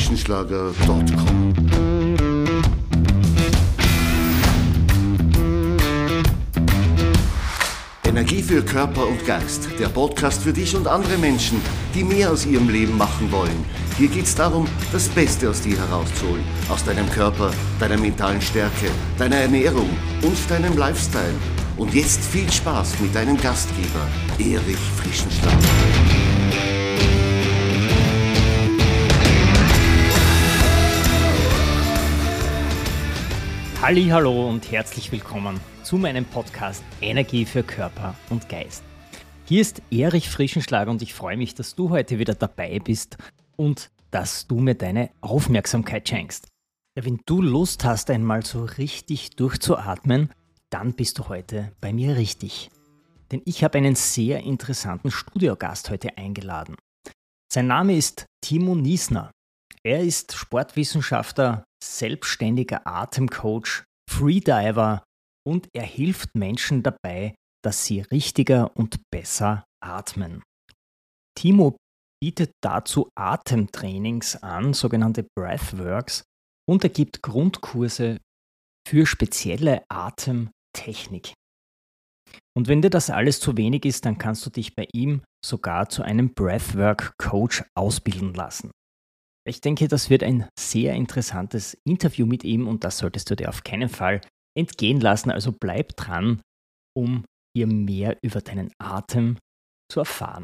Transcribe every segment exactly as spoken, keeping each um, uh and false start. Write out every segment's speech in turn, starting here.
frischenschlager punkt com. Energie für Körper und Geist, der Podcast für dich und andere Menschen, die mehr aus ihrem Leben machen wollen. Hier geht es darum, das Beste aus dir herauszuholen, aus deinem Körper, deiner mentalen Stärke, deiner Ernährung und deinem Lifestyle. Und jetzt viel Spaß mit deinem Gastgeber, Erich Frischenschlager. Hallihallo und herzlich willkommen zu meinem Podcast Energie für Körper und Geist. Hier ist Erich Frischenschlager und ich freue mich, dass du heute wieder dabei bist und dass du mir deine Aufmerksamkeit schenkst. Ja, wenn du Lust hast, einmal so richtig durchzuatmen, dann bist du heute bei mir richtig. Denn ich habe einen sehr interessanten Studiogast heute eingeladen. Sein Name ist Timo Niesner. Er ist Sportwissenschaftler, selbstständiger Atemcoach, Freediver und er hilft Menschen dabei, dass sie richtiger und besser atmen. Timo bietet dazu Atemtrainings an, sogenannte Breathworks, und er gibt Grundkurse für spezielle Atemtechnik. Und wenn dir das alles zu wenig ist, dann kannst du dich bei ihm sogar zu einem Breathwork-Coach ausbilden lassen. Ich denke, das wird ein sehr interessantes Interview mit ihm und das solltest du dir auf keinen Fall entgehen lassen. Also bleib dran, um hier mehr über deinen Atem zu erfahren.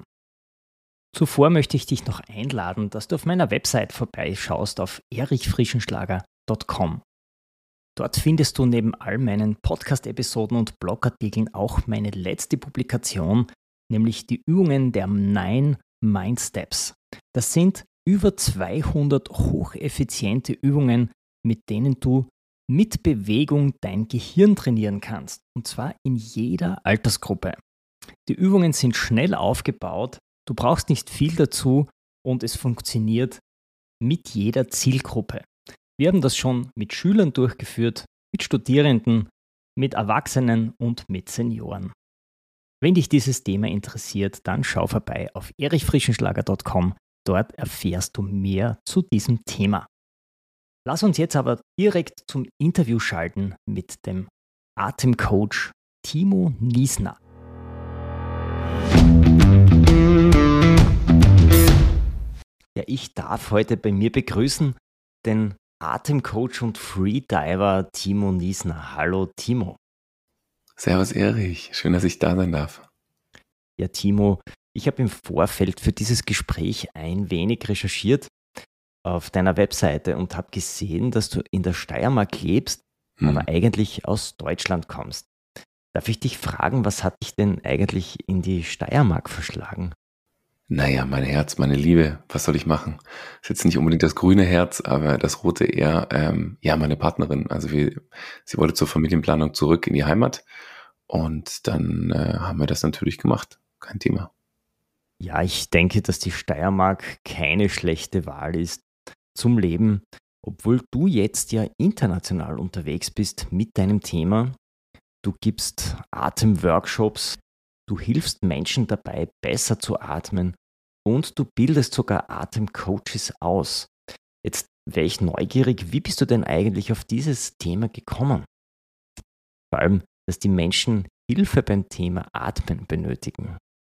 Zuvor möchte ich dich noch einladen, dass du auf meiner Website vorbeischaust auf erich frischenschlager punkt com. Dort findest du neben all meinen Podcast-Episoden und Blogartikeln auch meine letzte Publikation, nämlich die Übungen der Nine Mind Steps. Das sind über zweihundert hocheffiziente Übungen, mit denen du mit Bewegung dein Gehirn trainieren kannst. Und zwar in jeder Altersgruppe. Die Übungen sind schnell aufgebaut, du brauchst nicht viel dazu und es funktioniert mit jeder Zielgruppe. Wir haben das schon mit Schülern durchgeführt, mit Studierenden, mit Erwachsenen und mit Senioren. Wenn dich dieses Thema interessiert, dann schau vorbei auf erich frischenschlager punkt com. Dort erfährst du mehr zu diesem Thema. Lass uns jetzt aber direkt zum Interview schalten mit dem Atemcoach Timo Niesner. Ja, ich darf heute bei mir begrüßen den Atemcoach und Freediver Timo Niesner. Hallo Timo. Servus Erich, schön, dass ich da sein darf. Ja, Timo, ich habe im Vorfeld für dieses Gespräch ein wenig recherchiert auf deiner Webseite und habe gesehen, dass du in der Steiermark lebst, hm. aber eigentlich aus Deutschland kommst. Darf ich dich fragen, was hat dich denn eigentlich in die Steiermark verschlagen? Naja, mein Herz, meine Liebe, was soll ich machen? Ist jetzt nicht unbedingt das grüne Herz, aber das rote eher, ähm, ja, meine Partnerin. Also wir, sie wollte zur Familienplanung zurück in die Heimat und dann äh, haben wir das natürlich gemacht. Kein Thema. Ja, ich denke, dass die Steiermark keine schlechte Wahl ist zum Leben, obwohl du jetzt ja international unterwegs bist mit deinem Thema. Du gibst Atemworkshops, du hilfst Menschen dabei, besser zu atmen und du bildest sogar Atemcoaches aus. Jetzt wäre ich neugierig, wie bist du denn eigentlich auf dieses Thema gekommen? Vor allem, dass die Menschen Hilfe beim Thema Atmen benötigen.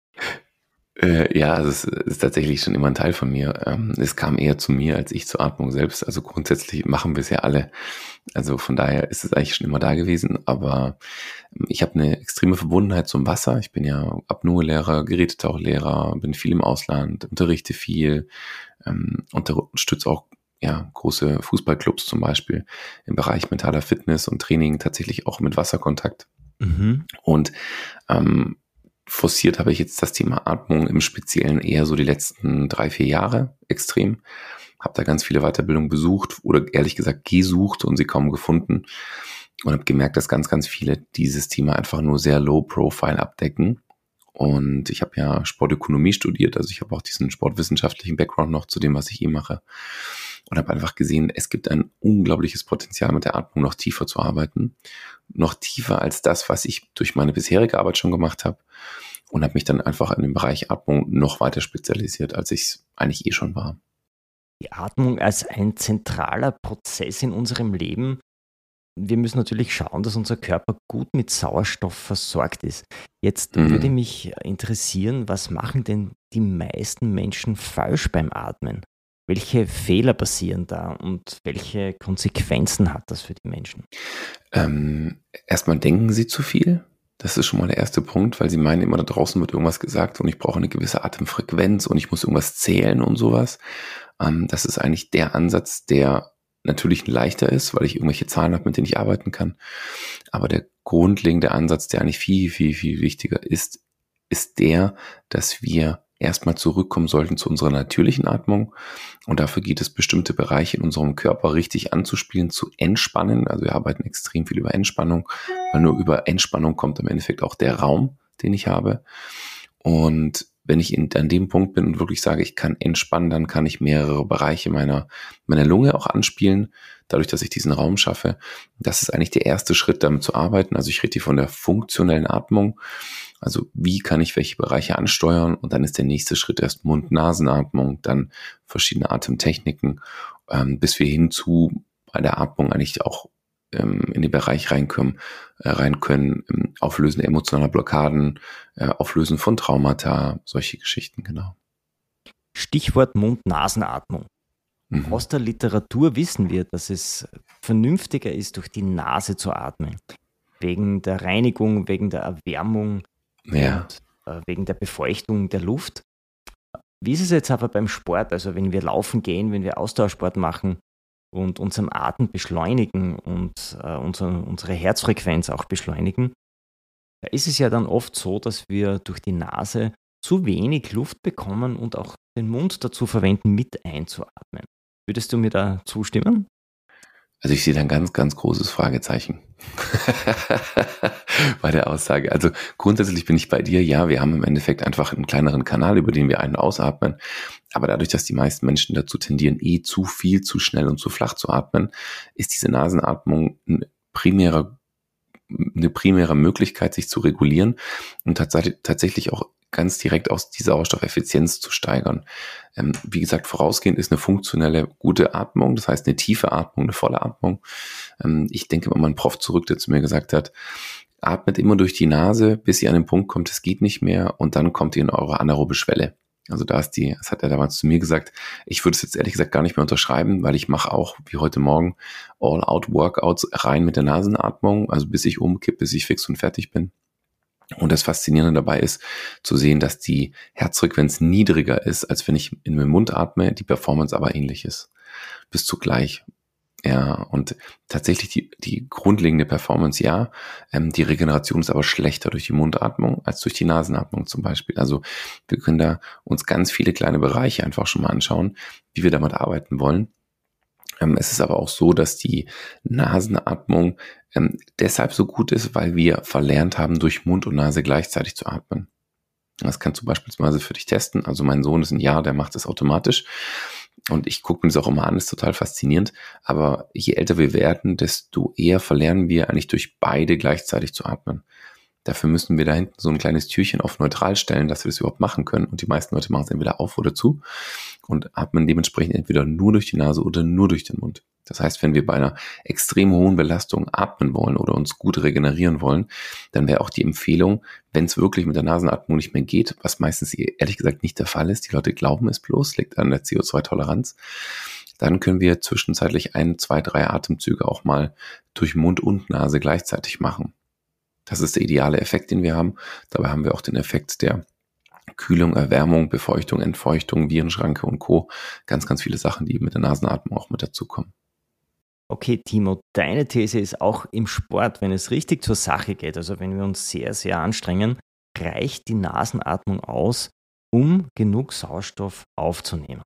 Äh, ja, also es ist tatsächlich schon immer ein Teil von mir. Ähm, es kam eher zu mir als ich zur Atmung selbst. Also grundsätzlich machen wir es ja alle. Also von daher ist es eigentlich schon immer da gewesen. Aber ich habe eine extreme Verbundenheit zum Wasser. Ich bin ja Apnoe-Lehrer, Gerätetauchlehrer, bin viel im Ausland, unterrichte viel, ähm, unterstütze auch ja, große Fußballclubs zum Beispiel im Bereich mentaler Fitness und Training tatsächlich auch mit Wasserkontakt. Mhm. Und ähm, forciert habe ich jetzt das Thema Atmung im Speziellen eher so die letzten drei, vier Jahre extrem. Habe da ganz viele Weiterbildungen besucht oder ehrlich gesagt gesucht und sie kaum gefunden. Und habe gemerkt, dass ganz, ganz viele dieses Thema einfach nur sehr low profile abdecken. Und ich habe ja Sportökonomie studiert, also ich habe auch diesen sportwissenschaftlichen Background noch zu dem, was ich eh mache. Und habe einfach gesehen, es gibt ein unglaubliches Potenzial mit der Atmung noch tiefer zu arbeiten. Noch tiefer als das, was ich durch meine bisherige Arbeit schon gemacht habe. Und habe mich dann einfach in dem Bereich Atmung noch weiter spezialisiert, als ich es eigentlich eh schon war. die Atmung als ein zentraler Prozess in unserem Leben. Wir müssen natürlich schauen, dass unser Körper gut mit Sauerstoff versorgt ist. Jetzt Mhm. würde mich interessieren, was machen denn die meisten Menschen falsch beim Atmen? Welche Fehler passieren da und welche Konsequenzen hat das für die Menschen? Ähm, erstmal denken sie zu viel. Das ist schon mal der erste Punkt, weil sie meinen immer, da draußen wird irgendwas gesagt und ich brauche eine gewisse Atemfrequenz und ich muss irgendwas zählen und sowas. Ähm, das ist eigentlich der Ansatz, der natürlich leichter ist, weil ich irgendwelche Zahlen habe, mit denen ich arbeiten kann. Aber der grundlegende Ansatz, der eigentlich viel, viel, viel wichtiger ist, ist der, dass wir erstmal zurückkommen sollten zu unserer natürlichen Atmung. Und dafür geht es, bestimmte Bereiche in unserem Körper richtig anzuspielen, zu entspannen. Also wir arbeiten extrem viel über Entspannung, weil nur über Entspannung kommt im Endeffekt auch der Raum, den ich habe. Und wenn ich in, an dem Punkt bin und wirklich sage, ich kann entspannen, dann kann ich mehrere Bereiche meiner, meiner Lunge auch anspielen, dadurch, dass ich diesen Raum schaffe. Das ist eigentlich der erste Schritt, damit zu arbeiten. Also ich rede hier von der funktionellen Atmung. Also wie kann ich welche Bereiche ansteuern? Und dann ist der nächste Schritt erst Mund-Nasen-Atmung, dann verschiedene Atemtechniken, ähm, bis wir hin zu bei der Atmung eigentlich auch ähm, in den Bereich rein können, äh, rein können ähm, Auflösen emotionaler Blockaden, äh, Auflösen von Traumata, solche Geschichten, genau. Stichwort Mund-Nasen-Atmung. Mhm. Aus der Literatur wissen wir, dass es vernünftiger ist, durch die Nase zu atmen. Wegen der Reinigung, wegen der Erwärmung Ja. und äh, wegen der Befeuchtung der Luft. Wie ist es jetzt aber beim Sport? Also wenn wir laufen gehen, wenn wir Ausdauersport machen und unseren Atem beschleunigen und äh, unser, unsere Herzfrequenz auch beschleunigen, da ist es ja dann oft so, dass wir durch die Nase zu wenig Luft bekommen und auch den Mund dazu verwenden, mit einzuatmen. Würdest du mir da zustimmen? Also ich sehe da ein ganz, ganz großes Fragezeichen bei der Aussage. Also grundsätzlich bin ich bei dir, ja, wir haben im Endeffekt einfach einen kleineren Kanal, über den wir ein- und ausatmen. Aber dadurch, dass die meisten Menschen dazu tendieren, eh zu viel, zu schnell und zu flach zu atmen, ist diese Nasenatmung ein primärer, eine primäre Möglichkeit, sich zu regulieren und tatsächlich, tatsächlich auch ganz direkt aus die Sauerstoffeffizienz zu steigern. Ähm, wie gesagt, vorausgehend ist eine funktionelle, gute Atmung, das heißt eine tiefe Atmung, eine volle Atmung. Ähm, ich denke mal, mein Prof zurück, der zu mir gesagt hat, atmet immer durch die Nase, bis ihr an den Punkt kommt, es geht nicht mehr und dann kommt ihr in eure anaerobe Schwelle. Also da ist die, das hat er damals zu mir gesagt, ich würde es jetzt ehrlich gesagt gar nicht mehr unterschreiben, weil ich mache auch, wie heute Morgen, All-Out-Workouts rein mit der Nasenatmung, also bis ich umkippe, bis ich fix und fertig bin. Und das Faszinierende dabei ist, zu sehen, dass die Herzfrequenz niedriger ist, als wenn ich in den Mund atme, die Performance aber ähnlich ist. Bis zu gleich. Ja, und tatsächlich die, die grundlegende Performance, ja, ähm, die Regeneration ist aber schlechter durch die Mundatmung als durch die Nasenatmung zum Beispiel. Also wir können da uns ganz viele kleine Bereiche einfach schon mal anschauen, wie wir damit arbeiten wollen. Ähm, es ist aber auch so, dass die Nasenatmung ähm, deshalb so gut ist, weil wir verlernt haben, durch Mund und Nase gleichzeitig zu atmen. Das kannst du beispielsweise für dich testen. Also mein Sohn ist ein Jahr, der macht das automatisch. Und ich gucke mir das auch immer an, ist total faszinierend. Aber je älter wir werden, desto eher verlernen wir eigentlich durch beide gleichzeitig zu atmen. Dafür müssen wir da hinten so ein kleines Türchen auf neutral stellen, dass wir das überhaupt machen können. Und die meisten Leute machen es entweder auf oder zu und atmen dementsprechend entweder nur durch die Nase oder nur durch den Mund. Das heißt, wenn wir bei einer extrem hohen Belastung atmen wollen oder uns gut regenerieren wollen, dann wäre auch die Empfehlung, wenn es wirklich mit der Nasenatmung nicht mehr geht, was meistens ehrlich gesagt nicht der Fall ist, die Leute glauben es bloß, liegt an der C O zwei Toleranz, dann können wir zwischenzeitlich ein, zwei, drei Atemzüge auch mal durch Mund und Nase gleichzeitig machen. Das ist der ideale Effekt, den wir haben. Dabei haben wir auch den Effekt der Kühlung, Erwärmung, Befeuchtung, Entfeuchtung, Virenschranke und Co. Ganz, ganz viele Sachen, die mit der Nasenatmung auch mit dazukommen. Okay, Timo, deine These ist auch im Sport, wenn es richtig zur Sache geht, also wenn wir uns sehr, sehr anstrengen, reicht die Nasenatmung aus, um genug Sauerstoff aufzunehmen.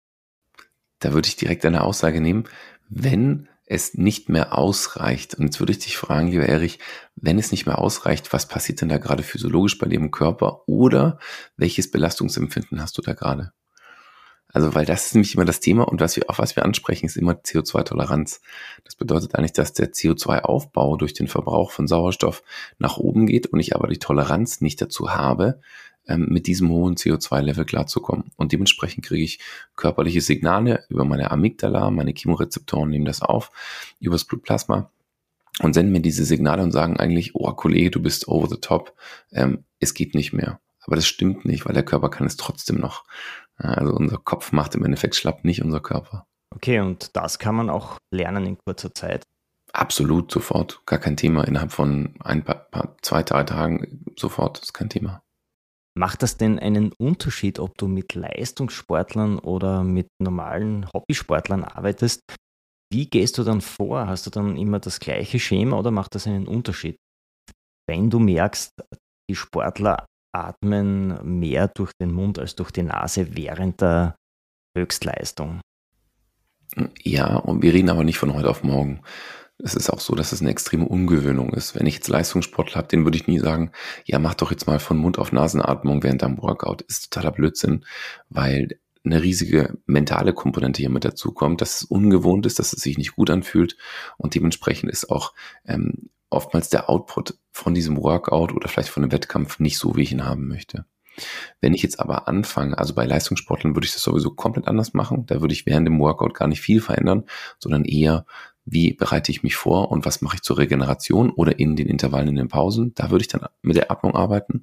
Da würde ich direkt eine Aussage nehmen, wenn es nicht mehr ausreicht. Und jetzt würde ich dich fragen, lieber Erich, wenn es nicht mehr ausreicht, was passiert denn da gerade physiologisch bei dir im Körper oder welches Belastungsempfinden hast du da gerade? Also, weil das ist nämlich immer das Thema und was wir, auf was wir ansprechen, ist immer C O zwei Toleranz. Das bedeutet eigentlich, dass der C O zwei Aufbau durch den Verbrauch von Sauerstoff nach oben geht und ich aber die Toleranz nicht dazu habe, ähm, mit diesem hohen C O zwei Level klarzukommen. Und dementsprechend kriege ich körperliche Signale über meine Amygdala, meine Chemorezeptoren nehmen das auf, übers Blutplasma und senden mir diese Signale und sagen eigentlich, oh Kollege, du bist over the top, ähm, es geht nicht mehr. Aber das stimmt nicht, weil der Körper kann es trotzdem noch. Also unser Kopf macht im Endeffekt schlapp, nicht unser Körper. Okay, und das kann man auch lernen in kurzer Zeit? Absolut, sofort. Gar kein Thema. Innerhalb von ein paar, paar zwei, drei Tagen sofort, ist kein Thema. Macht das denn einen Unterschied, ob du mit Leistungssportlern oder mit normalen Hobbysportlern arbeitest? Wie gehst du dann vor? Hast du dann immer das gleiche Schema oder macht das einen Unterschied? Wenn du merkst, die Sportler atmen mehr durch den Mund als durch die Nase während der Höchstleistung. Ja, und wir reden aber nicht von heute auf morgen. Es ist auch so, dass es eine extreme Ungewöhnung ist. Wenn ich jetzt Leistungssportler habe, den würde ich nie sagen, ja, mach doch jetzt mal von Mund auf Nasenatmung während deinem Workout. Ist totaler Blödsinn, weil eine riesige mentale Komponente hier mit dazu kommt, dass es ungewohnt ist, dass es sich nicht gut anfühlt und dementsprechend ist auch ähm, oftmals der Output von diesem Workout oder vielleicht von einem Wettkampf nicht so, wie ich ihn haben möchte. Wenn ich jetzt aber anfange, also bei Leistungssportlern würde ich das sowieso komplett anders machen, da würde ich während dem Workout gar nicht viel verändern, sondern eher, wie bereite ich mich vor und was mache ich zur Regeneration oder in den Intervallen in den Pausen, da würde ich dann mit der Atmung arbeiten.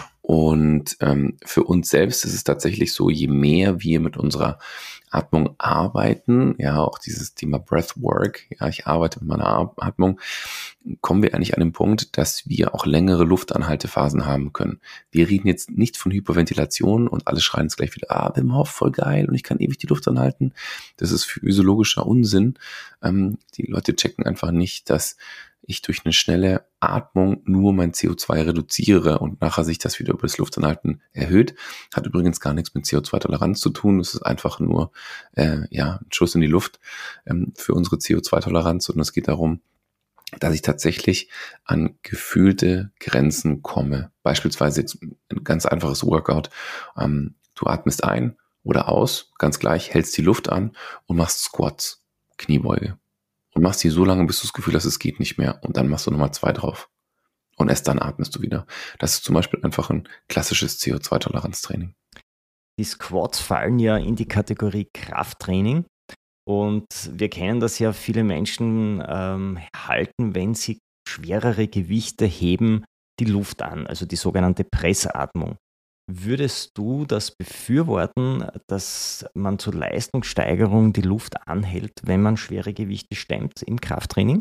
Und ähm, für uns selbst ist es tatsächlich so, je mehr wir mit unserer Atmung arbeiten, ja, auch dieses Thema Breathwork, ja, ich arbeite mit meiner Atmung, kommen wir eigentlich an den Punkt, dass wir auch längere Luftanhaltephasen haben können. Wir reden jetzt nicht von Hyperventilation und alle schreien jetzt gleich wieder, ah, Wim Hof, voll geil und ich kann ewig die Luft anhalten. Das ist physiologischer Unsinn. Ähm, die Leute checken einfach nicht, dass ich durch eine schnelle Atmung nur mein C O zwei reduziere und nachher sich das wieder über das Luftanhalten erhöht. Hat übrigens gar nichts mit C O zwei Toleranz zu tun. Es ist einfach nur äh, ja, ein Schuss in die Luft ähm, für unsere C O zwei Toleranz. Und es geht darum, dass ich tatsächlich an gefühlte Grenzen komme. Beispielsweise jetzt ein ganz einfaches Workout. Ähm, du atmest ein oder aus, ganz gleich, hältst die Luft an und machst Squats, Kniebeuge. Und machst die so lange, bis du das Gefühl hast, es geht nicht mehr. Und dann machst du nochmal zwei drauf. Und erst dann atmest du wieder. Das ist zum Beispiel einfach ein klassisches C O zwei Toleranztraining. Die Squats fallen ja in die Kategorie Krafttraining. Und wir kennen das ja, viele Menschen ähm, halten, wenn sie schwerere Gewichte heben, die Luft an, also die sogenannte Pressatmung. Würdest du das befürworten, dass man zur Leistungssteigerung die Luft anhält, wenn man schwere Gewichte stemmt im Krafttraining?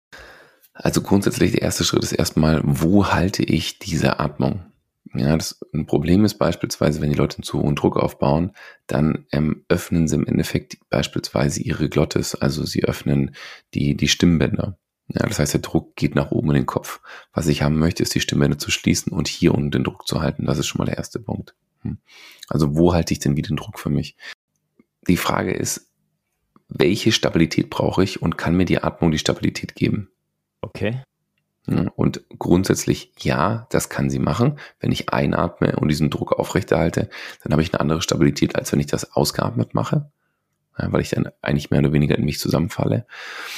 Also grundsätzlich der erste Schritt ist erstmal, wo halte ich diese Atmung? Ja, das ein Problem ist beispielsweise, wenn die Leute einen zu hohen Druck aufbauen, dann ähm, öffnen sie im Endeffekt beispielsweise ihre Glottis, also sie öffnen die, die Stimmbänder. Ja, das heißt, der Druck geht nach oben in den Kopf. Was ich haben möchte, ist die Stimmbänder zu schließen und hier unten den Druck zu halten. Das ist schon mal der erste Punkt. Also wo halte ich denn wieder den Druck für mich? Die Frage ist, welche Stabilität brauche ich und kann mir die Atmung die Stabilität geben? Okay. Ja, und grundsätzlich ja, das kann sie machen. Wenn ich einatme und diesen Druck aufrechterhalte, dann habe ich eine andere Stabilität, als wenn ich das ausgeatmet mache, ja, weil ich dann eigentlich mehr oder weniger in mich zusammenfalle.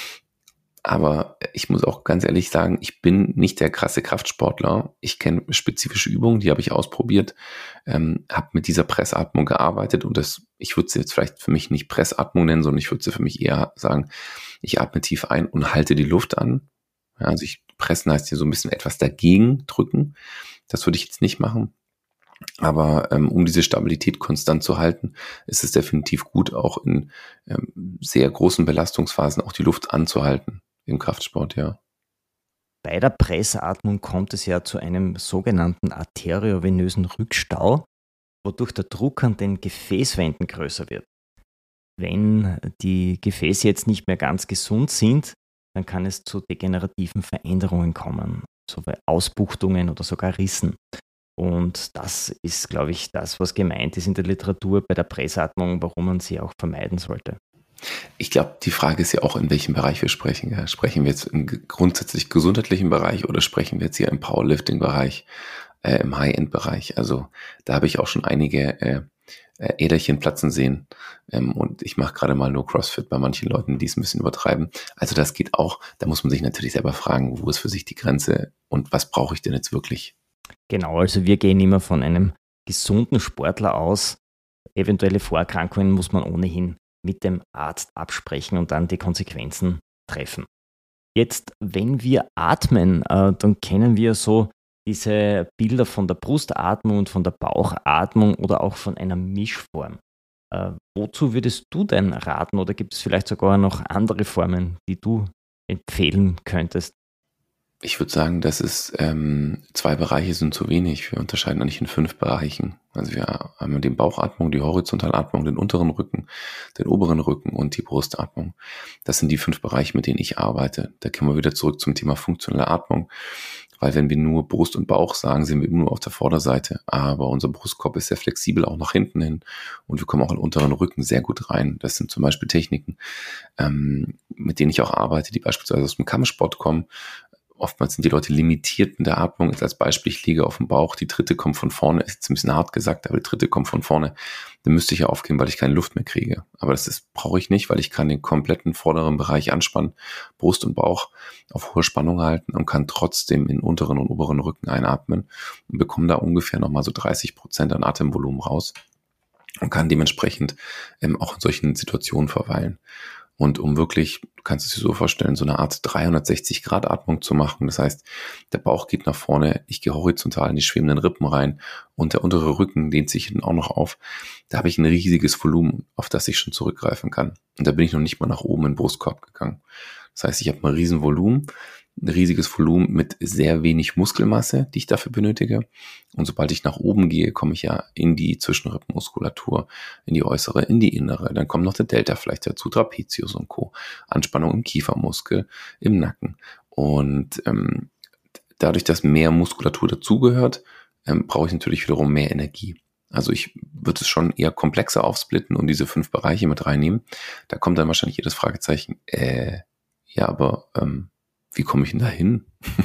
Aber ich muss auch ganz ehrlich sagen, ich bin nicht der krasse Kraftsportler. Ich kenne spezifische Übungen, die habe ich ausprobiert, ähm, habe mit dieser Pressatmung gearbeitet und das, ich würde sie jetzt vielleicht für mich nicht Pressatmung nennen, sondern ich würde sie für mich eher sagen, ich atme tief ein und halte die Luft an. Ja, also ich pressen heißt hier so ein bisschen etwas dagegen drücken. Das würde ich jetzt nicht machen. Aber ähm, um diese Stabilität konstant zu halten, ist es definitiv gut, auch in ähm, sehr großen Belastungsphasen auch die Luft anzuhalten. Im Kraftsport, ja. Bei der Pressatmung kommt es ja zu einem sogenannten arteriovenösen Rückstau, wodurch der Druck an den Gefäßwänden größer wird. Wenn die Gefäße jetzt nicht mehr ganz gesund sind, dann kann es zu degenerativen Veränderungen kommen, so bei Ausbuchtungen oder sogar Rissen. Und das ist, glaube ich, das, was gemeint ist in der Literatur bei der Pressatmung, warum man sie auch vermeiden sollte. Ich glaube, die Frage ist ja auch, in welchem Bereich wir sprechen. Ja, sprechen wir jetzt im grundsätzlich gesundheitlichen Bereich oder sprechen wir jetzt hier im Powerlifting-Bereich, äh, im High-End-Bereich? Also da habe ich auch schon einige äh, äh, Äderchen platzen sehen. Ähm, und ich mache gerade mal nur CrossFit bei manchen Leuten, die es ein bisschen übertreiben. Also das geht auch. Da muss man sich natürlich selber fragen, wo ist für sich die Grenze und was brauche ich denn jetzt wirklich? Genau, also wir gehen immer von einem gesunden Sportler aus? Eventuelle Vorerkrankungen muss man ohnehin mit dem Arzt absprechen und dann die Konsequenzen treffen. Jetzt, wenn wir atmen, äh, dann kennen wir so diese Bilder von der Brustatmung und von der Bauchatmung oder auch von einer Mischform. Äh, wozu würdest du denn raten oder gibt es vielleicht sogar noch andere Formen, die du empfehlen könntest? Ich würde sagen, dass es ähm, zwei Bereiche sind zu wenig. Wir unterscheiden eigentlich in fünf Bereichen. Also wir haben die Bauchatmung, die Horizontalatmung, den unteren Rücken, den oberen Rücken und die Brustatmung. Das sind die fünf Bereiche, mit denen ich arbeite. Da kommen wir wieder zurück zum Thema funktionelle Atmung. Weil wenn wir nur Brust und Bauch sagen, sind wir immer nur auf der Vorderseite. Aber unser Brustkorb ist sehr flexibel, auch nach hinten hin. Und wir kommen auch in den unteren Rücken sehr gut rein. Das sind zum Beispiel Techniken, ähm, mit denen ich auch arbeite, die beispielsweise aus dem Kampfsport kommen. Oftmals sind die Leute limitiert in der Atmung. Jetzt als Beispiel, ich liege auf dem Bauch, die dritte kommt von vorne, ist jetzt ein bisschen hart gesagt, aber die dritte kommt von vorne. Dann müsste ich ja aufgeben, weil ich keine Luft mehr kriege. Aber das ist, brauche ich nicht, weil ich kann den kompletten vorderen Bereich anspannen, Brust und Bauch auf hohe Spannung halten und kann trotzdem in unteren und oberen Rücken einatmen und bekomme da ungefähr nochmal so dreißig Prozent an Atemvolumen raus und kann dementsprechend ähm, auch in solchen Situationen verweilen. Und um wirklich, du kannst es dir so vorstellen, so eine Art dreihundertsechzig Grad Atmung zu machen. Das heißt, der Bauch geht nach vorne, ich gehe horizontal in die schwebenden Rippen rein und der untere Rücken dehnt sich dann auch noch auf. Da habe ich ein riesiges Volumen, auf das ich schon zurückgreifen kann. Und da bin ich noch nicht mal nach oben in den Brustkorb gegangen. Das heißt, ich habe ein riesen Volumen, ein riesiges Volumen mit sehr wenig Muskelmasse, die ich dafür benötige. Und sobald ich nach oben gehe, komme ich ja in die Zwischenrippenmuskulatur, in die äußere, in die innere. Dann kommt noch der Delta vielleicht dazu, Trapezius und Co. Anspannung im Kiefermuskel, im Nacken. Und ähm, dadurch, dass mehr Muskulatur dazugehört, ähm, brauche ich natürlich wiederum mehr Energie. Also ich würde es schon eher komplexer aufsplitten und diese fünf Bereiche mit reinnehmen. Da kommt dann wahrscheinlich jedes Fragezeichen, äh, ja, aber ähm, wie komme ich denn da hin?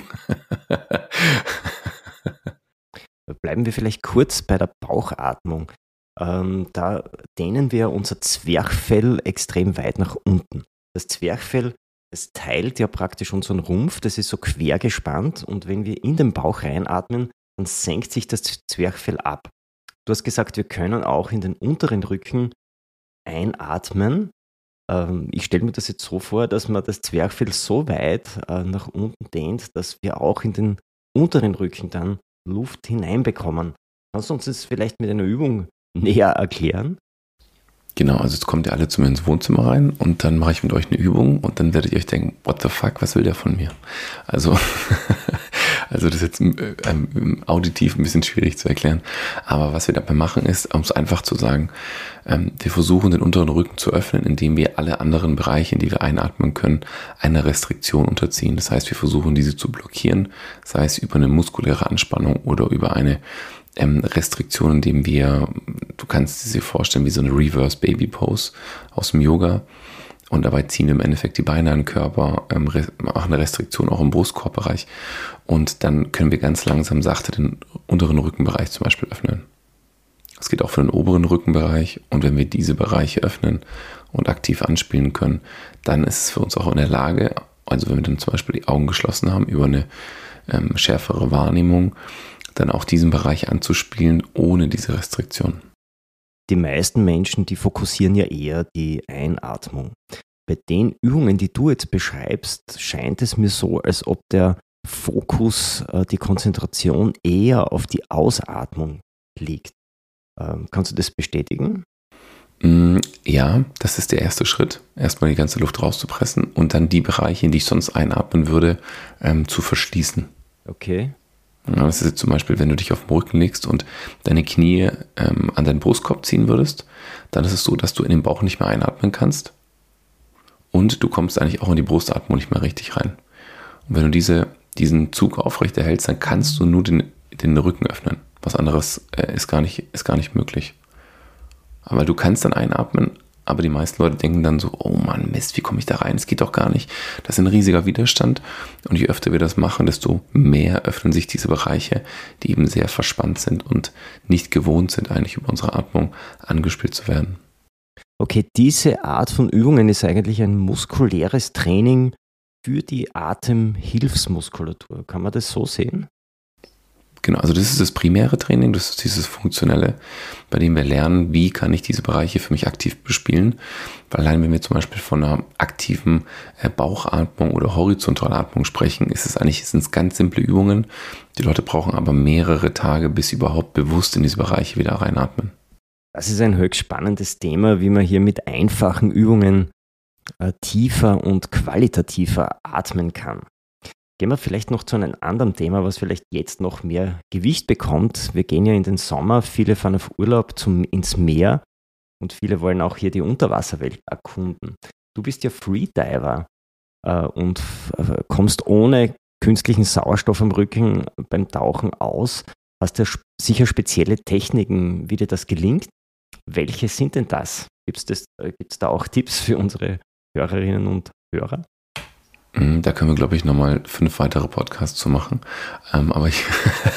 Bleiben wir vielleicht kurz bei der Bauchatmung. Ähm, da dehnen wir unser Zwerchfell extrem weit nach unten. Das Zwerchfell, das teilt ja praktisch unseren Rumpf, das ist so quer gespannt und wenn wir in den Bauch reinatmen, dann senkt sich das Zwerchfell ab. Du hast gesagt, wir können auch in den unteren Rücken einatmen. Ich stelle mir das jetzt so vor, dass man das Zwerchfell so weit äh, nach unten dehnt, dass wir auch in den unteren Rücken dann Luft hineinbekommen. Kannst du uns das vielleicht mit einer Übung näher erklären? Genau, also jetzt kommt ihr alle zu mir ins Wohnzimmer rein und dann mache ich mit euch eine Übung und dann werdet ihr euch denken, what the fuck, was will der von mir? Also, also das ist jetzt ähm, auditiv ein bisschen schwierig zu erklären, aber was wir dabei machen ist, um es einfach zu sagen, ähm, wir versuchen den unteren Rücken zu öffnen, indem wir alle anderen Bereiche, in die wir einatmen können, einer Restriktion unterziehen. Das heißt, wir versuchen diese zu blockieren, sei es über eine muskuläre Anspannung oder über eine Restriktion, indem wir, du kannst es dir vorstellen, wie so eine Reverse Baby Pose aus dem Yoga und dabei ziehen wir im Endeffekt die Beine an den Körper, ähm, machen eine Restriktion auch im Brustkorbbereich und dann können wir ganz langsam sachte den unteren Rückenbereich zum Beispiel öffnen. Es geht auch für den oberen Rückenbereich und wenn wir diese Bereiche öffnen und aktiv anspielen können, dann ist es für uns auch in der Lage, also wenn wir dann zum Beispiel die Augen geschlossen haben, über eine ähm, schärfere Wahrnehmung, dann auch diesen Bereich anzuspielen, ohne diese Restriktion. Die meisten Menschen, die fokussieren ja eher die Einatmung. Bei den Übungen, die du jetzt beschreibst, scheint es mir so, als ob der Fokus, die Konzentration eher auf die Ausatmung liegt. Kannst du das bestätigen? Ja, das ist der erste Schritt. Erstmal die ganze Luft rauszupressen und dann die Bereiche, in die ich sonst einatmen würde, ähm, zu verschließen. Okay. Ja, das ist jetzt zum Beispiel, wenn du dich auf den Rücken legst und deine Knie ähm, an deinen Brustkorb ziehen würdest, dann ist es so, dass du in den Bauch nicht mehr einatmen kannst und du kommst eigentlich auch in die Brustatmung nicht mehr richtig rein. Und wenn du diese, diesen Zug aufrecht erhältst, dann kannst du nur den, den Rücken öffnen. Was anderes äh, ist gar nicht, ist gar nicht möglich. Aber du kannst dann einatmen, aber die meisten Leute denken dann so, oh Mann, Mist, wie komme ich da rein? Das geht doch gar nicht. Das ist ein riesiger Widerstand. Und je öfter wir das machen, desto mehr öffnen sich diese Bereiche, die eben sehr verspannt sind und nicht gewohnt sind, eigentlich über unsere Atmung angespielt zu werden. Okay, diese Art von Übungen ist eigentlich ein muskuläres Training für die Atemhilfsmuskulatur. Kann man das so sehen? Genau, also das ist das primäre Training, das ist dieses funktionelle, bei dem wir lernen, wie kann ich diese Bereiche für mich aktiv bespielen. Weil allein wenn wir zum Beispiel von einer aktiven Bauchatmung oder Horizontalatmung sprechen, ist es eigentlich, sind es ganz simple Übungen. Die Leute brauchen aber mehrere Tage, bis sie überhaupt bewusst in diese Bereiche wieder reinatmen. Das ist ein höchst spannendes Thema, wie man hier mit einfachen Übungen äh, tiefer und qualitativer atmen kann. Gehen wir vielleicht noch zu einem anderen Thema, was vielleicht jetzt noch mehr Gewicht bekommt. Wir gehen ja in den Sommer, viele fahren auf Urlaub zum, ins Meer und viele wollen auch hier die Unterwasserwelt erkunden. Du bist ja Freediver äh, und f- kommst ohne künstlichen Sauerstoff am Rücken beim Tauchen aus. Hast ja sp- sicher spezielle Techniken, wie dir das gelingt. Welche sind denn das? Gibt es äh, da auch Tipps für unsere Hörerinnen und Hörer? Da können wir, glaube ich, nochmal fünf weitere Podcasts zu machen. Ähm, aber ich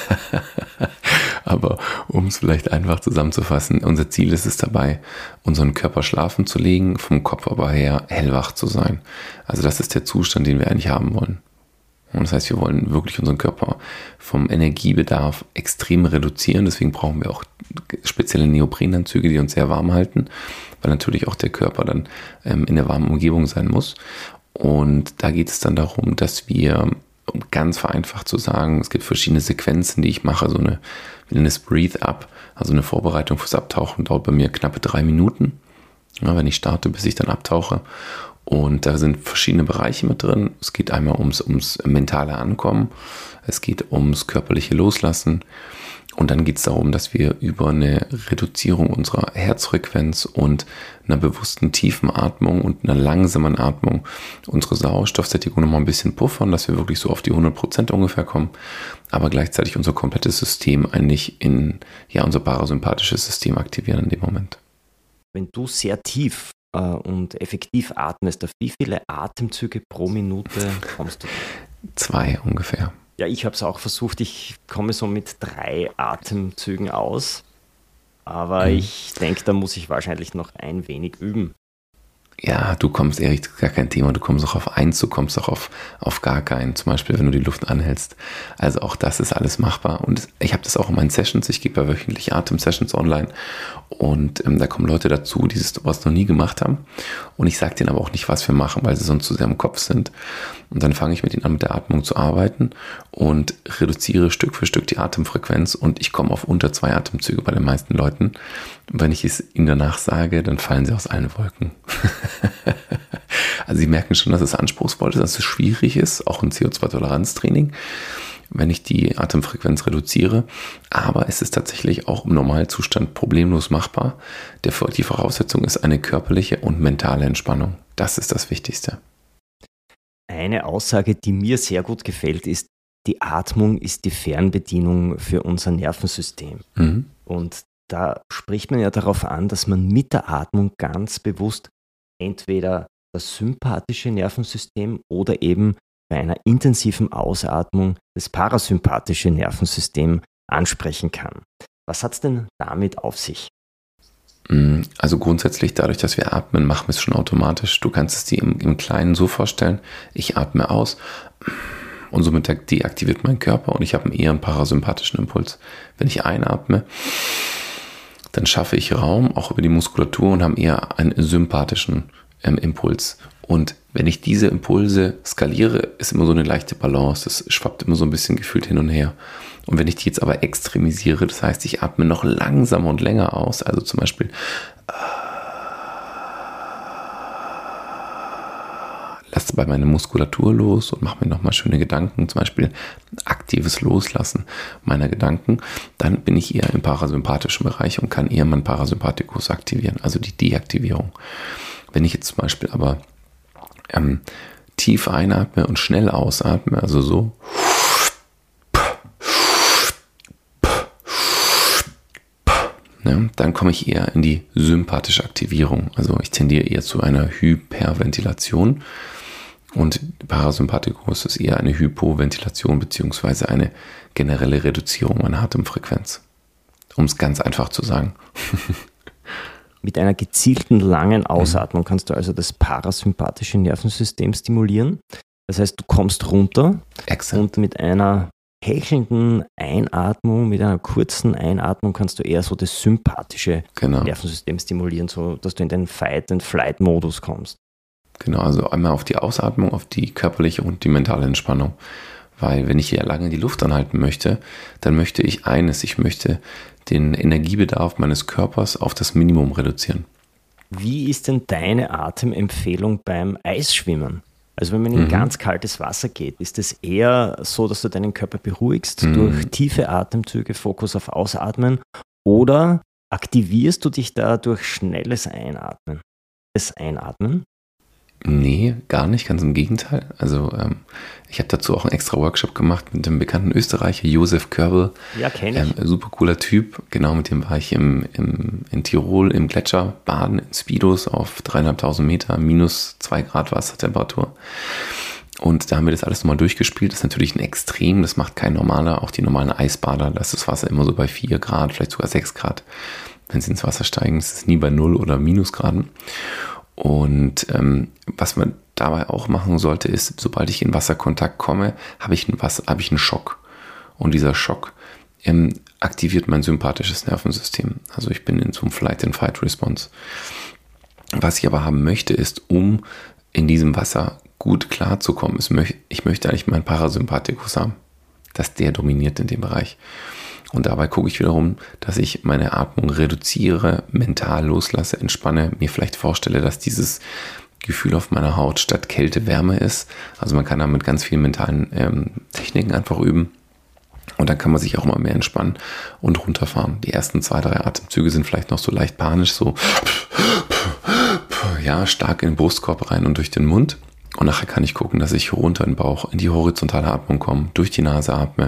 aber um es vielleicht einfach zusammenzufassen, unser Ziel ist es dabei, unseren Körper schlafen zu legen, vom Kopf aber her hellwach zu sein. Also das ist der Zustand, den wir eigentlich haben wollen. Und das heißt, wir wollen wirklich unseren Körper vom Energiebedarf extrem reduzieren. Deswegen brauchen wir auch spezielle Neoprenanzüge, die uns sehr warm halten, weil natürlich auch der Körper dann ähm, in der warmen Umgebung sein muss. Und da geht es dann darum, dass wir, um ganz vereinfacht zu sagen, es gibt verschiedene Sequenzen, die ich mache, so eine, wir nennen es Breathe Up, also eine Vorbereitung fürs Abtauchen, dauert bei mir knappe drei Minuten, ja, wenn ich starte, bis ich dann abtauche. Und da sind verschiedene Bereiche mit drin. Es geht einmal ums, ums mentale Ankommen, es geht ums körperliche Loslassen. Und dann geht es darum, dass wir über eine Reduzierung unserer Herzfrequenz und einer bewussten tiefen Atmung und einer langsamen Atmung unsere Sauerstoffsättigung nochmal ein bisschen puffern, dass wir wirklich so auf die hundert Prozent ungefähr kommen, aber gleichzeitig unser komplettes System eigentlich in, ja, unser parasympathisches System aktivieren in dem Moment. Wenn du sehr tief äh, und effektiv atmest, auf wie viele Atemzüge pro Minute kommst du? Zwei ungefähr. Ja, ich habe es auch versucht. Ich komme so mit drei Atemzügen aus. Aber mhm. ich denke, da muss ich wahrscheinlich noch ein wenig üben. Ja, du kommst, Erich, das ist gar kein Thema. Du kommst auch auf eins, du kommst auch auf, auf gar keinen. Zum Beispiel, wenn du die Luft anhältst. Also auch das ist alles machbar. Und ich habe das auch in meinen Sessions. Ich gebe ja wöchentlich Atem-Sessions online. Und ähm, da kommen Leute dazu, die sowas noch nie gemacht haben. Und ich sage denen aber auch nicht, was wir machen, weil sie sonst zu sehr im Kopf sind. Und dann fange ich mit ihnen an, mit der Atmung zu arbeiten und reduziere Stück für Stück die Atemfrequenz. Und ich komme auf unter zwei Atemzüge bei den meisten Leuten. Und wenn ich es ihnen danach sage, dann fallen sie aus allen Wolken. Also sie merken schon, dass es anspruchsvoll ist, dass es schwierig ist, auch ein C O zwei Toleranztraining, wenn ich die Atemfrequenz reduziere. Aber es ist tatsächlich auch im Normalzustand problemlos machbar. Die Voraussetzung ist eine körperliche und mentale Entspannung. Das ist das Wichtigste. Eine Aussage, die mir sehr gut gefällt, ist, die Atmung ist die Fernbedienung für unser Nervensystem. Mhm. Und da spricht man ja darauf an, dass man mit der Atmung ganz bewusst entweder das sympathische Nervensystem oder eben bei einer intensiven Ausatmung das parasympathische Nervensystem ansprechen kann. Was hat es denn damit auf sich? Also grundsätzlich dadurch, dass wir atmen, machen wir es schon automatisch. Du kannst es dir im, im Kleinen so vorstellen, ich atme aus und somit deaktiviert mein Körper und ich habe eher einen parasympathischen Impuls. Wenn ich einatme, dann schaffe ich Raum, auch über die Muskulatur und habe eher einen sympathischen ähm, Impuls. Und wenn ich diese Impulse skaliere, ist immer so eine leichte Balance. Das schwappt immer so ein bisschen gefühlt hin und her. Und wenn ich die jetzt aber extremisiere, das heißt, ich atme noch langsamer und länger aus, also zum Beispiel lasse bei meiner Muskulatur los und mache mir nochmal schöne Gedanken, zum Beispiel aktives Loslassen meiner Gedanken, dann bin ich eher im parasympathischen Bereich und kann eher meinen Parasympathikus aktivieren, also die Deaktivierung. Wenn ich jetzt zum Beispiel aber ähm, tief einatme und schnell ausatme, also so, ne, dann komme ich eher in die sympathische Aktivierung. Also ich tendiere eher zu einer Hyperventilation und Parasympathikus ist eher eine Hypoventilation bzw. eine generelle Reduzierung meiner Atemfrequenz. Um es ganz einfach zu sagen. Mit einer gezielten langen Ausatmung kannst du also das parasympathische Nervensystem stimulieren. Das heißt, du kommst runter. Excellent. Und mit einer hechelnden Einatmung, mit einer kurzen Einatmung kannst du eher so das sympathische genau. Nervensystem stimulieren, so dass du in den Fight-and-Flight-Modus kommst. Genau, also einmal auf die Ausatmung, auf die körperliche und die mentale Entspannung. Weil wenn ich hier lange die Luft anhalten möchte, dann möchte ich eines, ich möchte den Energiebedarf meines Körpers auf das Minimum reduzieren. Wie ist denn deine Atemempfehlung beim Eisschwimmen? Also wenn man in mhm. ganz kaltes Wasser geht, ist es eher so, dass du deinen Körper beruhigst mhm. durch tiefe Atemzüge, Fokus auf Ausatmen, oder aktivierst du dich da durch schnelles Einatmen? Das Einatmen? Nee, gar nicht, ganz im Gegenteil. Also ähm, ich habe dazu auch einen extra Workshop gemacht mit dem bekannten Österreicher Josef Körbel. Ja, kenne ich. Ähm, super cooler Typ. Genau, mit dem war ich im, im, in Tirol im Gletscher baden, in Speedos auf dreieinhalbtausend Meter, minus zwei Grad Wassertemperatur. Und da haben wir das alles nochmal durchgespielt. Das ist natürlich ein Extrem, das macht kein normaler, auch die normalen Eisbader. Da ist das Wasser immer so bei vier Grad, vielleicht sogar sechs Grad. Wenn sie ins Wasser steigen, ist es nie bei null oder Minusgraden. Und ähm, was man dabei auch machen sollte, ist, sobald ich in Wasserkontakt komme, habe ich einen, Wasser, habe ich einen Schock. Und dieser Schock ähm, aktiviert mein sympathisches Nervensystem. Also ich bin in so einem Flight-and-Fight-Response. Was ich aber haben möchte, ist, um in diesem Wasser gut klarzukommen, ist, ich möchte eigentlich meinen Parasympathikus haben, dass der dominiert in dem Bereich. Und dabei gucke ich wiederum, dass ich meine Atmung reduziere, mental loslasse, entspanne, mir vielleicht vorstelle, dass dieses Gefühl auf meiner Haut statt Kälte Wärme ist. Also man kann da mit ganz vielen mentalen ähm, Techniken einfach üben. Und dann kann man sich auch mal mehr entspannen und runterfahren. Die ersten zwei, drei Atemzüge sind vielleicht noch so leicht panisch, so ja, stark in den Brustkorb rein und durch den Mund. Und nachher kann ich gucken, dass ich runter in den Bauch, in die horizontale Atmung komme, durch die Nase atme.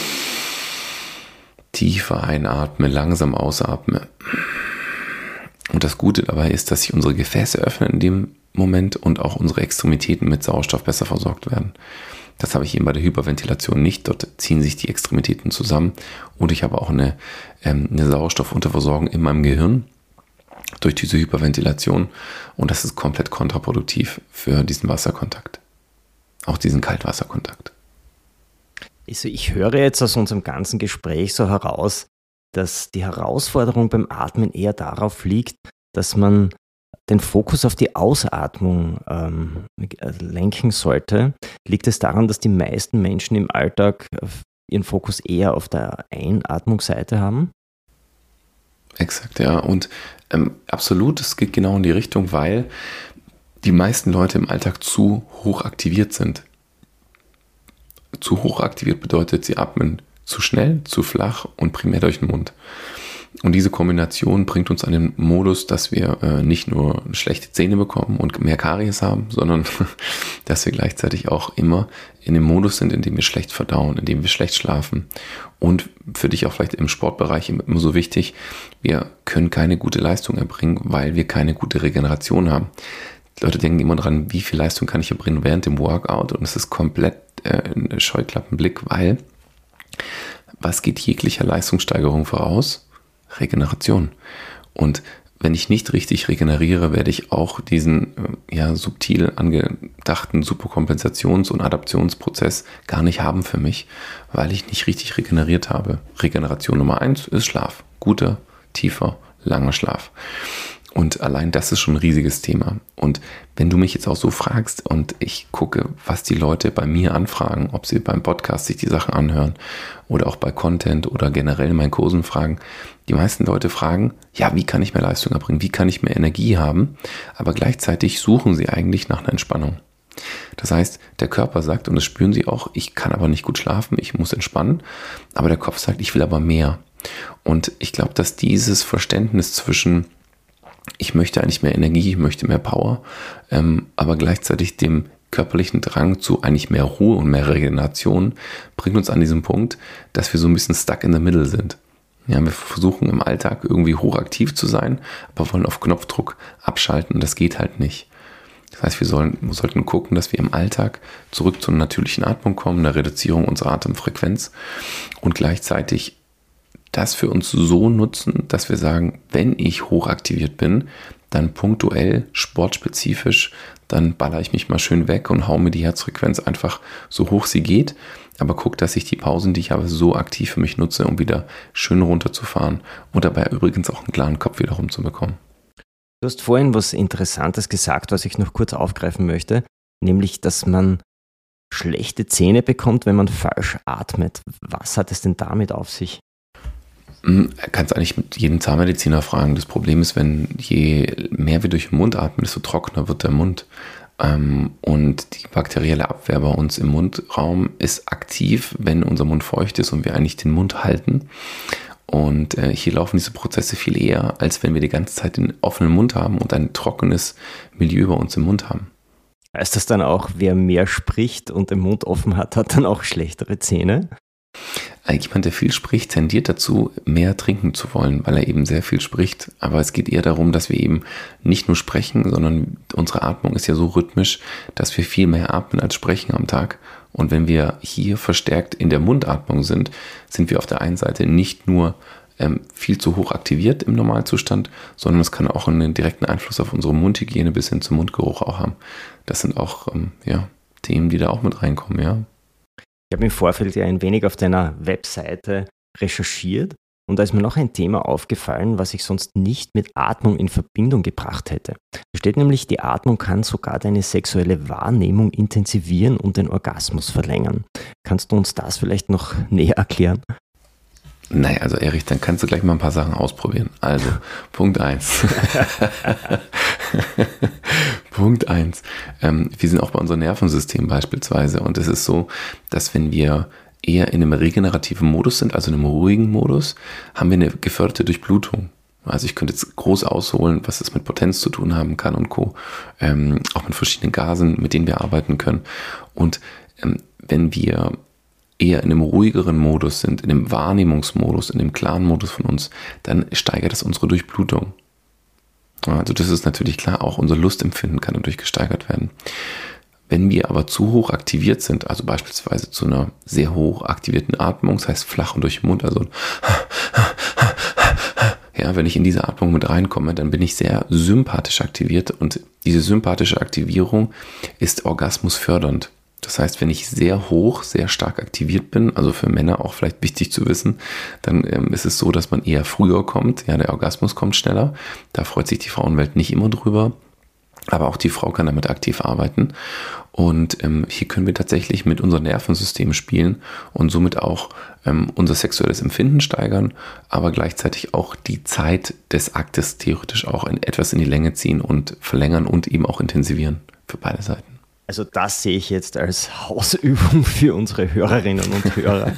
Tiefer einatme, langsam ausatme. Und das Gute dabei ist, dass sich unsere Gefäße öffnen in dem Moment und auch unsere Extremitäten mit Sauerstoff besser versorgt werden. Das habe ich eben bei der Hyperventilation nicht. Dort ziehen sich die Extremitäten zusammen und ich habe auch eine, ähm, eine Sauerstoffunterversorgung in meinem Gehirn durch diese Hyperventilation und das ist komplett kontraproduktiv für diesen Wasserkontakt. Auch diesen Kaltwasserkontakt. Also ich höre jetzt aus unserem ganzen Gespräch so heraus, dass die Herausforderung beim Atmen eher darauf liegt, dass man den Fokus auf die Ausatmung ähm, lenken sollte. Liegt es daran, dass die meisten Menschen im Alltag ihren Fokus eher auf der Einatmungsseite haben? Exakt, ja. Und ähm, absolut, es geht genau in die Richtung, weil die meisten Leute im Alltag zu hoch aktiviert sind. Zu hoch aktiviert bedeutet, sie atmen zu schnell, zu flach und primär durch den Mund. Und diese Kombination bringt uns an den Modus, dass wir äh, nicht nur schlechte Zähne bekommen und mehr Karies haben, sondern dass wir gleichzeitig auch immer in dem Modus sind, in dem wir schlecht verdauen, in dem wir schlecht schlafen. Und für dich auch vielleicht im Sportbereich immer so wichtig, wir können keine gute Leistung erbringen, weil wir keine gute Regeneration haben. Die Leute denken immer dran, wie viel Leistung kann ich erbringen während dem Workout, und es ist komplett äh, ein Scheuklappenblick, weil was geht jeglicher Leistungssteigerung voraus? Regeneration. Und wenn ich nicht richtig regeneriere, werde ich auch diesen ja, subtil angedachten Superkompensations- und Adaptionsprozess gar nicht haben für mich, weil ich nicht richtig regeneriert habe. Regeneration Nummer eins ist Schlaf. Guter, tiefer, langer Schlaf. Und allein das ist schon ein riesiges Thema. Und wenn du mich jetzt auch so fragst und ich gucke, was die Leute bei mir anfragen, ob sie beim Podcast sich die Sachen anhören oder auch bei Content oder generell in meinen Kursen fragen, die meisten Leute fragen, ja, wie kann ich mehr Leistung erbringen, wie kann ich mehr Energie haben, aber gleichzeitig suchen sie eigentlich nach einer Entspannung. Das heißt, der Körper sagt, und das spüren sie auch, ich kann aber nicht gut schlafen, ich muss entspannen, aber der Kopf sagt, ich will aber mehr. Und ich glaube, dass dieses Verständnis zwischen ich möchte eigentlich mehr Energie, ich möchte mehr Power, ähm, aber gleichzeitig dem körperlichen Drang zu eigentlich mehr Ruhe und mehr Regeneration bringt uns an diesen Punkt, dass wir so ein bisschen stuck in the middle sind. Ja, wir versuchen im Alltag irgendwie hochaktiv zu sein, aber wollen auf Knopfdruck abschalten und das geht halt nicht. Das heißt, wir, sollen, wir sollten gucken, dass wir im Alltag zurück zur natürlichen Atmung kommen, einer Reduzierung unserer Atemfrequenz und gleichzeitig das für uns so nutzen, dass wir sagen, wenn ich hochaktiviert bin, dann punktuell, sportspezifisch, dann baller ich mich mal schön weg und hau mir die Herzfrequenz einfach so hoch sie geht, aber gucke, dass ich die Pausen, die ich habe, so aktiv für mich nutze, um wieder schön runterzufahren und dabei übrigens auch einen klaren Kopf wieder rumzubekommen. Du hast vorhin was Interessantes gesagt, was ich noch kurz aufgreifen möchte, nämlich, dass man schlechte Zähne bekommt, wenn man falsch atmet. Was hat es denn damit auf sich? Kannst eigentlich mit jedem Zahnmediziner fragen. Das Problem ist, wenn je mehr wir durch den Mund atmen, desto trockener wird der Mund. Und die bakterielle Abwehr bei uns im Mundraum ist aktiv, wenn unser Mund feucht ist und wir eigentlich den Mund halten. Und hier laufen diese Prozesse viel eher, als wenn wir die ganze Zeit den offenen Mund haben und ein trockenes Milieu bei uns im Mund haben. Heißt das dann auch, wer mehr spricht und den Mund offen hat, hat dann auch schlechtere Zähne? Jemand, der viel spricht, tendiert dazu, mehr trinken zu wollen, weil er eben sehr viel spricht. Aber es geht eher darum, dass wir eben nicht nur sprechen, sondern unsere Atmung ist ja so rhythmisch, dass wir viel mehr atmen als sprechen am Tag. Und wenn wir hier verstärkt in der Mundatmung sind, sind wir auf der einen Seite nicht nur ähm, viel zu hoch aktiviert im Normalzustand, sondern es kann auch einen direkten Einfluss auf unsere Mundhygiene bis hin zum Mundgeruch auch haben. Das sind auch ähm, ja, Themen, die da auch mit reinkommen, ja. Ich habe im Vorfeld ja ein wenig auf deiner Webseite recherchiert und da ist mir noch ein Thema aufgefallen, was ich sonst nicht mit Atmung in Verbindung gebracht hätte. Da steht nämlich, die Atmung kann sogar deine sexuelle Wahrnehmung intensivieren und den Orgasmus verlängern. Kannst du uns das vielleicht noch näher erklären? Naja, also Erich, dann kannst du gleich mal ein paar Sachen ausprobieren. Also, Punkt eins. Punkt eins. Ähm, wir sind auch bei unserem Nervensystem beispielsweise und es ist so, dass wenn wir eher in einem regenerativen Modus sind, also in einem ruhigen Modus, haben wir eine geförderte Durchblutung. Also ich könnte jetzt groß ausholen, was es mit Potenz zu tun haben kann und Co. Ähm, auch mit verschiedenen Gasen, mit denen wir arbeiten können. Und ähm, wenn wir eher in einem ruhigeren Modus sind, in einem Wahrnehmungsmodus, in dem klaren Modus von uns, dann steigert das unsere Durchblutung. Also das ist natürlich klar, auch unser Lustempfinden kann dadurch gesteigert werden. Wenn wir aber zu hoch aktiviert sind, also beispielsweise zu einer sehr hoch aktivierten Atmung, das heißt flach und durch den Mund, also ja, wenn ich in diese Atmung mit reinkomme, dann bin ich sehr sympathisch aktiviert und diese sympathische Aktivierung ist orgasmusfördernd. Das heißt, wenn ich sehr hoch, sehr stark aktiviert bin, also für Männer auch vielleicht wichtig zu wissen, dann ähm, ist es so, dass man eher früher kommt. Ja, der Orgasmus kommt schneller. Da freut sich die Frauenwelt nicht immer drüber. Aber auch die Frau kann damit aktiv arbeiten. Und ähm, hier können wir tatsächlich mit unserem Nervensystem spielen und somit auch ähm, unser sexuelles Empfinden steigern, aber gleichzeitig auch die Zeit des Aktes theoretisch auch in, etwas in die Länge ziehen und verlängern und eben auch intensivieren für beide Seiten. Also das sehe ich jetzt als Hausübung für unsere Hörerinnen und Hörer.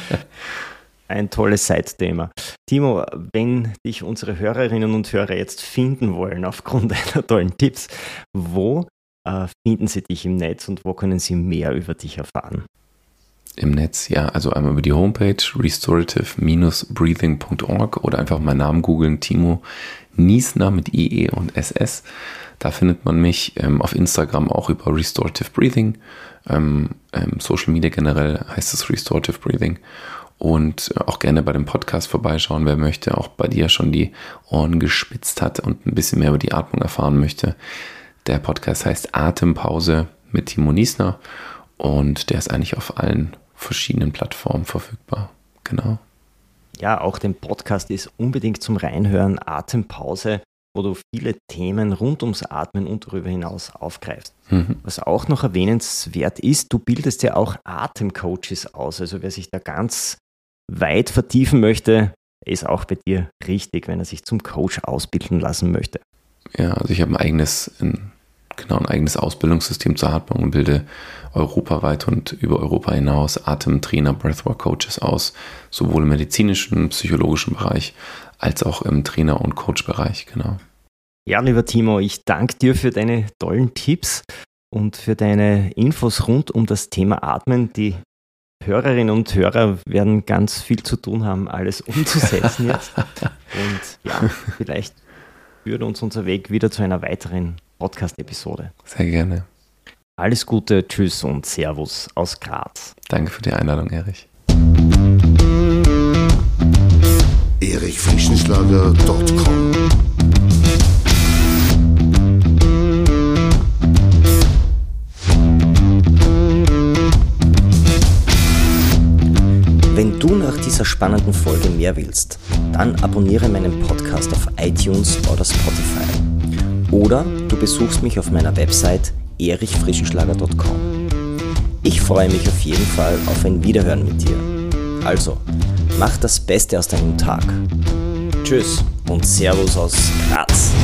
Ein tolles Side-Thema. Timo, wenn dich unsere Hörerinnen und Hörer jetzt finden wollen aufgrund deiner tollen Tipps, wo äh, finden sie dich im Netz und wo können sie mehr über dich erfahren? Im Netz, ja, also einmal über die Homepage restorative Bindestrich breathing Punkt org oder einfach meinen Namen googeln, Timo Niesner mit I E und S S. Da findet man mich ähm, auf Instagram auch über Restorative Breathing. Ähm, ähm, Social Media generell heißt es Restorative Breathing. Und auch gerne bei dem Podcast vorbeischauen, wer möchte, auch bei dir schon die Ohren gespitzt hat und ein bisschen mehr über die Atmung erfahren möchte. Der Podcast heißt Atempause mit Timo Niesner und der ist eigentlich auf allen verschiedenen Plattformen verfügbar. Genau. Ja, auch den Podcast ist unbedingt zum Reinhören, Atempause, wo du viele Themen rund ums Atmen und darüber hinaus aufgreifst. Mhm. Was auch noch erwähnenswert ist, du bildest ja auch Atemcoaches aus. Also wer sich da ganz weit vertiefen möchte, ist auch bei dir richtig, wenn er sich zum Coach ausbilden lassen möchte. Ja, also ich habe ein eigenes, ein, genau ein eigenes Ausbildungssystem zur Atmung und bilde europaweit und über Europa hinaus Atemtrainer, Breathwork-Coaches aus, sowohl im medizinischen, psychologischen Bereich als auch im Trainer- und Coach-Bereich, genau. Ja, lieber Timo, ich danke dir für deine tollen Tipps und für deine Infos rund um das Thema Atmen. Die Hörerinnen und Hörer werden ganz viel zu tun haben, alles umzusetzen jetzt. Und ja, vielleicht führt uns unser Weg wieder zu einer weiteren Podcast-Episode. Sehr gerne. Alles Gute, tschüss und Servus aus Graz. Danke für die Einladung, Erich. erich frischenschlager Punkt com dieser spannenden Folge mehr willst, dann abonniere meinen Podcast auf iTunes oder Spotify. Oder du besuchst mich auf meiner Website erich frischenschlager punkt com. Ich freue mich auf jeden Fall auf ein Wiederhören mit dir. Also, mach das Beste aus deinem Tag. Tschüss und Servus aus Graz.